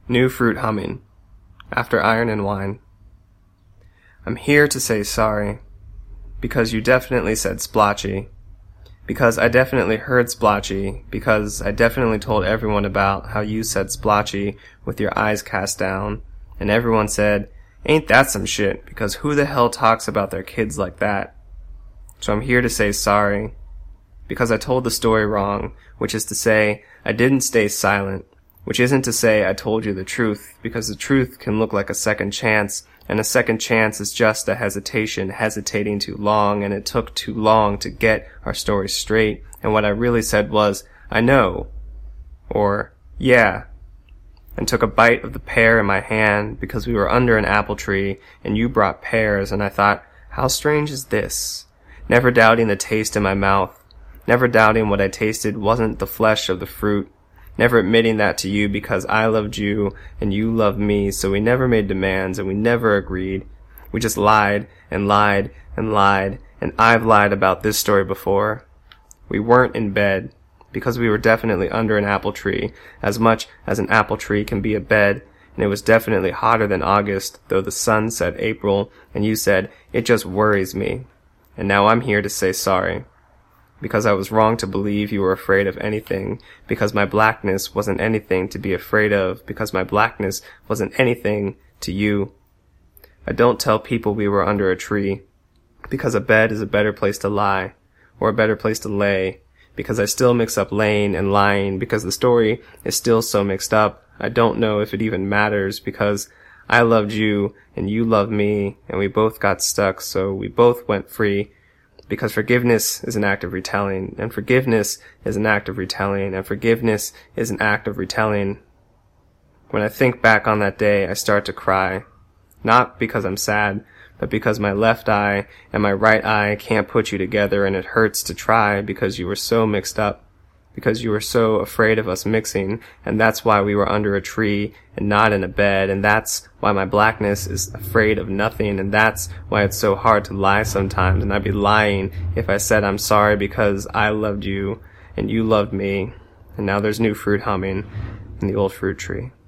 New fruit humming. After iron and wine. I'm here to say sorry. Because you definitely said splotchy. Because I definitely heard splotchy. Because I definitely told everyone about how you said splotchy with your eyes cast down. And everyone said, ain't that some shit? Because who the hell talks about their kids like that? So I'm here to say sorry. Because I told the story wrong, which is to say, I didn't stay silent. Which isn't to say I told you the truth, because the truth can look like a second chance, and a second chance is just a hesitation, hesitating too long, and it took too long to get our story straight, and what I really said was, I know, or, yeah, and took a bite of the pear in my hand, because we were under an apple tree, and you brought pears, and I thought, how strange is this? Never doubting the taste in my mouth, never doubting what I tasted wasn't the flesh of the fruit, never admitting that to you because I loved you and you loved me, so we never made demands and we never agreed. We just lied and lied and lied, and I've lied about this story before. We weren't in bed because we were definitely under an apple tree, as much as an apple tree can be a bed, and it was definitely hotter than August, though the sun said April, and you said, it just worries me. And now I'm here to say sorry. Because I was wrong to believe you were afraid of anything, because my blackness wasn't anything to be afraid of, because my blackness wasn't anything to you. I don't tell people we were under a tree, because a bed is a better place to lie, or a better place to lay, because I still mix up laying and lying, because the story is still so mixed up, I don't know if it even matters, because I loved you, and you loved me, and we both got stuck, so we both went free, because forgiveness is an act of retelling, and forgiveness is an act of retelling, and forgiveness is an act of retelling. When I think back on that day, I start to cry. Not because I'm sad, but because my left eye and my right eye can't put you together, and it hurts to try because you were so mixed up. Because you were so afraid of us mixing, and that's why we were under a tree and not in a bed, and that's why my blackness is afraid of nothing, and that's why it's so hard to lie sometimes, and I'd be lying if I said I'm sorry because I loved you and you loved me, and now there's new fruit humming in the old fruit tree.